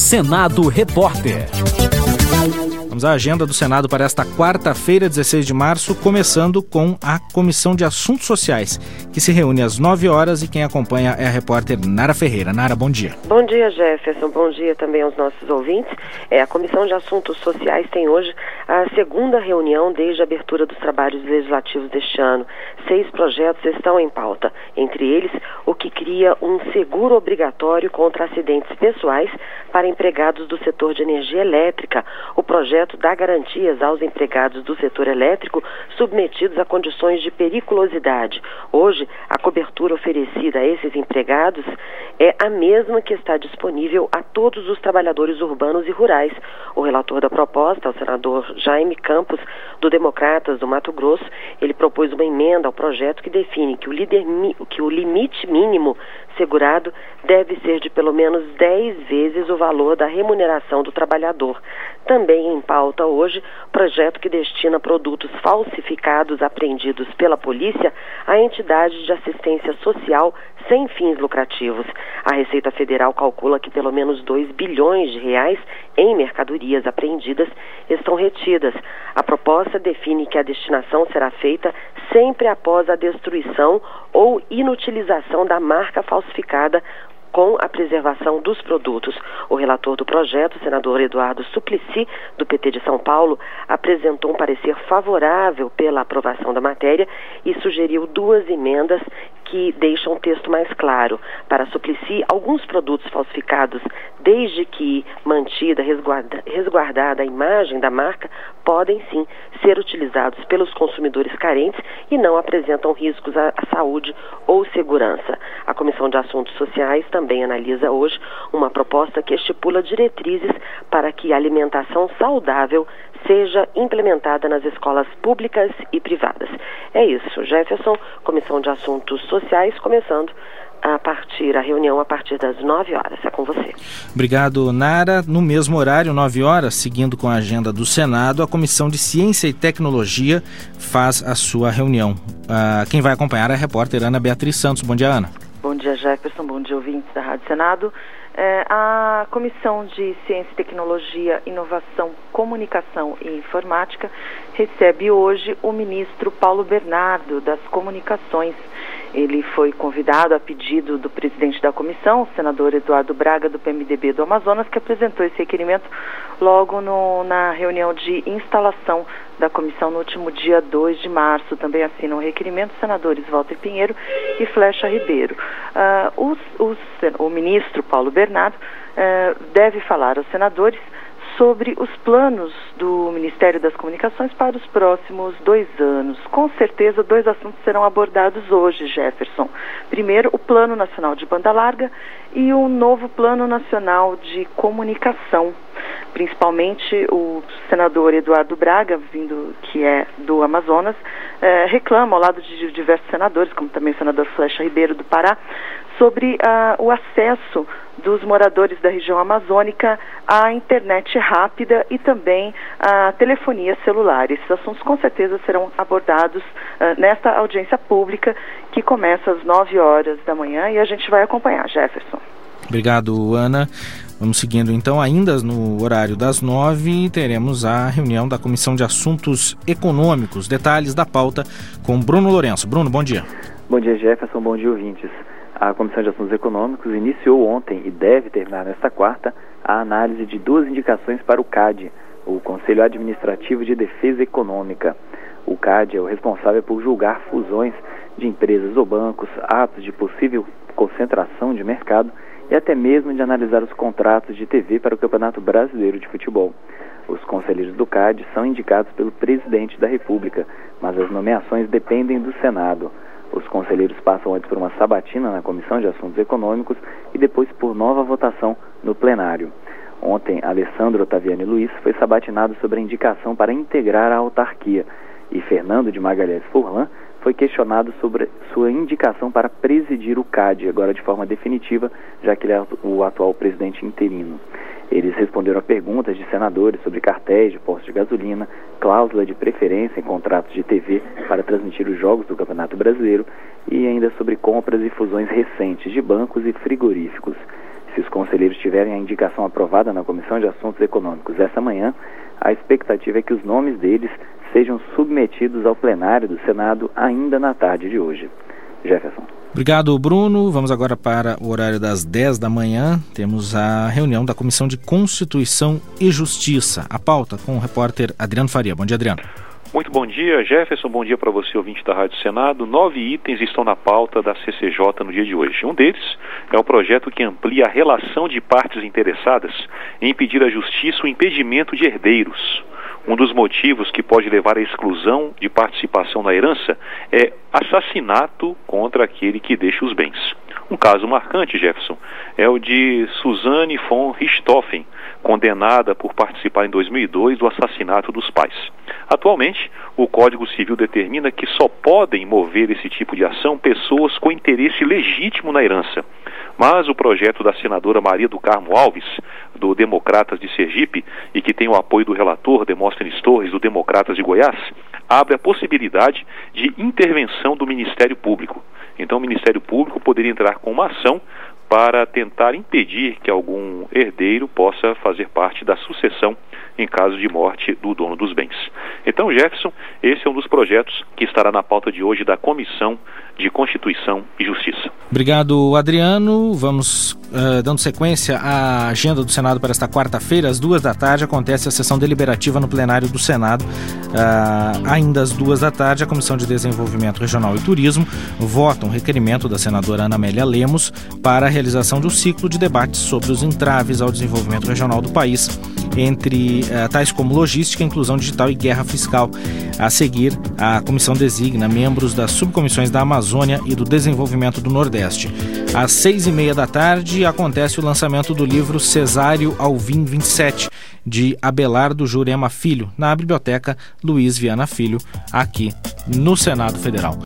Senado Repórter. Vamos à agenda do Senado para esta quarta-feira, 16 de março, começando com a Comissão de Assuntos Sociais, que se reúne às 9 horas e quem acompanha é a repórter Nara Ferreira. Nara, bom dia. Bom dia, Jefferson. Bom dia também aos nossos ouvintes. A Comissão de Assuntos Sociais tem hoje a segunda reunião desde a abertura dos trabalhos legislativos deste ano. 6 projetos estão em pauta, entre eles o que cria um seguro obrigatório contra acidentes pessoais para empregados do setor de energia elétrica. O projeto dá garantias aos empregados do setor elétrico submetidos a condições de periculosidade. Hoje, a cobertura oferecida a esses empregados é a mesma que está disponível a todos os trabalhadores urbanos e rurais. O relator da proposta, o senador Jaime Campos, do Democratas do Mato Grosso, ele propôs uma emenda ao projeto que define que o limite mínimo segurado deve ser de pelo menos 10 vezes o valor da remuneração do trabalhador. Também em pauta hoje, projeto que destina produtos falsificados apreendidos pela polícia a entidades de assistência social sem fins lucrativos. A Receita Federal calcula que pelo menos 2 bilhões de reais em mercadorias apreendidas estão retidas. A proposta define que a destinação será feita sempre após a destruição ou inutilização da marca falsificada com a preservação dos produtos. O relator do projeto, o senador Eduardo Suplicy, do PT de São Paulo, apresentou um parecer favorável pela aprovação da matéria e sugeriu 2 emendas que deixam o texto mais claro. Para Suplicy, alguns produtos falsificados, desde que mantida, resguardada a imagem da marca, podem sim ser utilizados pelos consumidores carentes e não apresentam riscos à saúde ou segurança. A Comissão de Assuntos Sociais também analisa hoje uma proposta que estipula diretrizes para que a alimentação saudável seja implementada nas escolas públicas e privadas. É isso, Jefferson, Comissão de Assuntos Sociais, começando a reunião a partir das 9 horas. É com você. Obrigado, Nara. No mesmo horário, 9 horas, seguindo com a agenda do Senado, a Comissão de Ciência e Tecnologia faz a sua reunião. Quem vai acompanhar é a repórter Ana Beatriz Santos. Bom dia, Ana. Bom dia, Jefferson. Bom dia, ouvintes da Rádio Senado. A Comissão de Ciência e Tecnologia, Inovação, Comunicação e Informática recebe hoje o ministro Paulo Bernardo, das Comunicações. Ele foi convidado a pedido do presidente da comissão, o senador Eduardo Braga, do PMDB do Amazonas, que apresentou esse requerimento logo na reunião de instalação da comissão no último dia 2 de março. Também assinam o requerimento os senadores Walter Pinheiro e Flecha Ribeiro. O ministro Paulo Bernardo deve falar aos senadores sobre os planos do Ministério das Comunicações para os próximos 2 anos. Com certeza, 2 assuntos serão abordados hoje, Jefferson. Primeiro, o Plano Nacional de Banda Larga e o novo Plano Nacional de Comunicação. Principalmente o senador Eduardo Braga, que é do Amazonas, reclama ao lado de diversos senadores, como também o senador Flecha Ribeiro do Pará, sobre o acesso dos moradores da região amazônica à internet rápida e também à telefonia celular. Esses assuntos com certeza serão abordados nesta audiência pública que começa às 9 horas da manhã e a gente vai acompanhar, Jefferson. Obrigado, Ana. Vamos seguindo então, ainda no horário das 9, teremos a reunião da Comissão de Assuntos Econômicos. Detalhes da pauta com Bruno Lourenço. Bruno, bom dia. Bom dia, Jefferson. Bom dia, ouvintes. A Comissão de Assuntos Econômicos iniciou ontem e deve terminar nesta quarta a análise de 2 indicações para o CAD, o Conselho Administrativo de Defesa Econômica. O CAD é o responsável por julgar fusões de empresas ou bancos, atos de possível concentração de mercado e até mesmo de analisar os contratos de TV para o Campeonato Brasileiro de Futebol. Os conselheiros do CAD são indicados pelo presidente da República, mas as nomeações dependem do Senado. Os conselheiros passam antes por uma sabatina na Comissão de Assuntos Econômicos e depois por nova votação no plenário. Ontem, Alessandro Otaviani Luiz foi sabatinado sobre a indicação para integrar a autarquia e Fernando de Magalhães Furlan foi questionado sobre sua indicação para presidir o CAD, agora de forma definitiva, já que ele é o atual presidente interino. Eles responderam a perguntas de senadores sobre cartéis de postos de gasolina, cláusula de preferência em contratos de TV para transmitir os jogos do Campeonato Brasileiro e ainda sobre compras e fusões recentes de bancos e frigoríficos. Se os conselheiros tiverem tiverem a indicação aprovada na Comissão de Assuntos Econômicos essa manhã, a expectativa é que os nomes deles sejam submetidos ao plenário do Senado ainda na tarde de hoje. Jefferson. Obrigado, Bruno. Vamos agora para o horário das 10 da manhã. Temos a reunião da Comissão de Constituição e Justiça. A pauta com o repórter Adriano Faria. Bom dia, Adriano. Muito bom dia, Jefferson. Bom dia para você, ouvinte da Rádio Senado. 9 itens estão na pauta da CCJ no dia de hoje. Um deles é o projeto que amplia a relação de partes interessadas em impedir à Justiça o impedimento de herdeiros. Um dos motivos que pode levar à exclusão de participação na herança é assassinato contra aquele que deixa os bens. Um caso marcante, Jefferson, é o de Suzanne von Richthofen, condenada por participar em 2002 do assassinato dos pais. Atualmente, o Código Civil determina que só podem mover esse tipo de ação pessoas com interesse legítimo na herança. Mas o projeto da senadora Maria do Carmo Alves, do Democratas de Sergipe, e que tem o apoio do relator Demóstenes Torres, do Democratas de Goiás, abre a possibilidade de intervenção do Ministério Público. Então o Ministério Público poderia entrar com uma ação para tentar impedir que algum herdeiro possa fazer parte da sucessão em caso de morte do dono dos bens. Então, Jefferson, esse é um dos projetos que estará na pauta de hoje da Comissão de Constituição e Justiça. Obrigado, Adriano. Vamos dando sequência à agenda do Senado para esta quarta-feira, às 2 da tarde, acontece a sessão deliberativa no plenário do Senado. Ainda às 2 da tarde, a Comissão de Desenvolvimento Regional e Turismo vota um requerimento da senadora Ana Amélia Lemos para a realização de um ciclo de debates sobre os entraves ao desenvolvimento regional do país, entre tais como logística, inclusão digital e guerra fiscal. A seguir, a comissão designa membros das subcomissões da Amazônia e do Desenvolvimento do Nordeste. Às 6h30 da tarde, acontece o lançamento do livro Cesário Alvim 27, de Abelardo Jurema Filho, na Biblioteca Luiz Viana Filho, aqui no Senado Federal.